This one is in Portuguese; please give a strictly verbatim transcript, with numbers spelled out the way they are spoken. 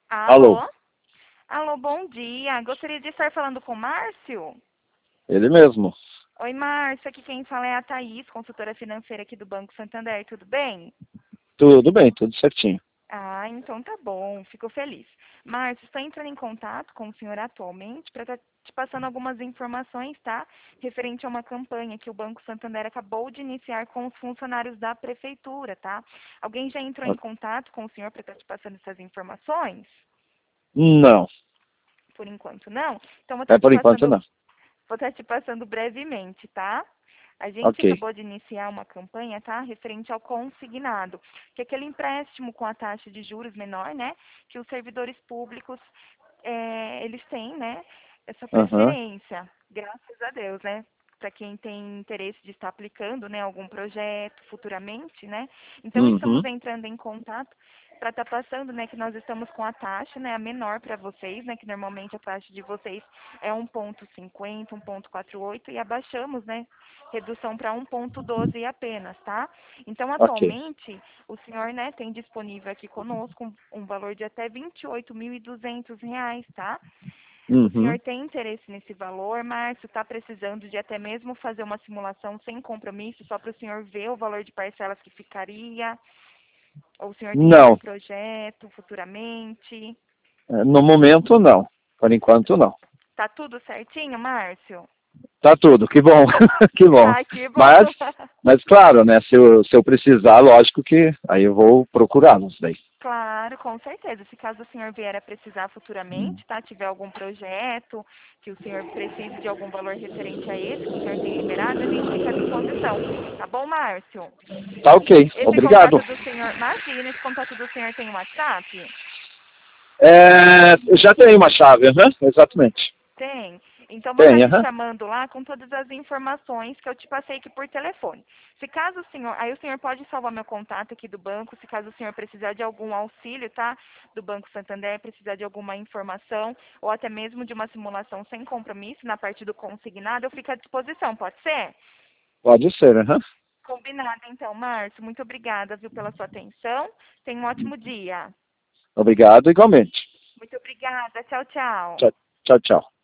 Alô? Alô? Alô, bom dia. Gostaria de estar falando com o Márcio? Ele mesmo. Oi, Márcio. Aqui quem fala é a Thaís, consultora financeira aqui do Banco Santander. Tudo bem? Tudo bem, tudo certinho. Ah, então tá bom. Fico feliz. Márcio, estou entrando em contato com o senhor atualmente para estar te passando algumas informações, tá? Referente a uma campanha que o Banco Santander acabou de iniciar com os funcionários da prefeitura, tá? Alguém já entrou em contato com o senhor para estar te passando essas informações? Não, Por enquanto, não? Então, vou é estar te por enquanto passando não. Vou estar te passando brevemente, tá? A gente Ok. acabou de iniciar uma campanha, tá? Referente ao consignado, que é aquele empréstimo com a taxa de juros menor, né? Que os servidores públicos, é, eles têm, né? Essa Aham. preferência, graças a Deus, né? Para quem tem interesse de estar aplicando, né? Algum projeto futuramente, né? Então, estamos Uhum. entrando em contato para estar passando, né? Que nós estamos com a taxa, né? A menor para vocês, né? Que normalmente a taxa de vocês é um ponto cinquenta, um ponto quarenta e oito e abaixamos, né? Redução para um ponto doze apenas, tá? Então, Ok. atualmente, o senhor, né, tem disponível aqui conosco um, um valor de até vinte e oito mil e duzentos reais, tá? O senhor Uhum. tem interesse nesse valor, Márcio? Está precisando de até mesmo fazer uma simulação sem compromisso, só para o senhor ver o valor de parcelas que ficaria? Ou o senhor tem algum Não, projeto futuramente? é, no momento não. Por enquanto não. Tá tudo certinho, Márcio? Tá tudo, que bom, que bom. Ah, que bom. Mas, mas claro, né, se eu, se eu precisar, lógico que aí eu vou procurá-los daí. Claro, com certeza. Se caso o senhor vier a precisar futuramente, tá? Tiver algum projeto que o senhor precise de algum valor referente a esse, que o senhor tem liberado, a gente fica à disposição. Tá bom, Márcio? Tá ok, Esse obrigado. contato do senhor, imagina, esse contato do senhor tem um WhatsApp? É, eu já tenho uma chave, aham, exatamente. Tem. Então vou estar Tem, te aham. chamando lá com todas as informações que eu te passei aqui por telefone. Se caso o senhor, aí o senhor pode salvar meu contato aqui do banco, se caso o senhor precisar de algum auxílio, tá? Do Banco Santander, precisar de alguma informação ou até mesmo de uma simulação sem compromisso na parte do consignado, eu fico à disposição, pode ser? Pode ser, aham. Combinado então, Márcio. Muito obrigada, viu, pela sua atenção. Tenha um ótimo dia. Obrigado igualmente. Muito obrigada. Tchau, tchau. Tchau, tchau, tchau.